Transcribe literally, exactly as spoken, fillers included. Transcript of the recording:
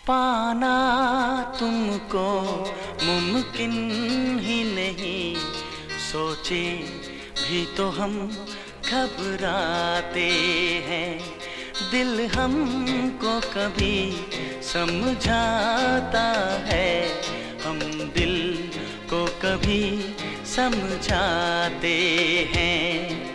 पाना तुमको मुमकिन ही नहीं, सोचे भी तो हम घबराते हैं। दिल हमको कभी समझाता है, हम दिल को कभी समझाते हैं।